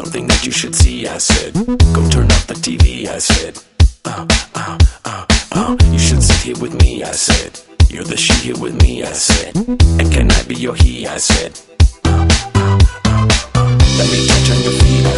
something that you should see, I said. Go turn off the TV, I said. You should sit here with me, I said. You're the she here with me, I said. And can I be your he, I said. Let me touch on your feet,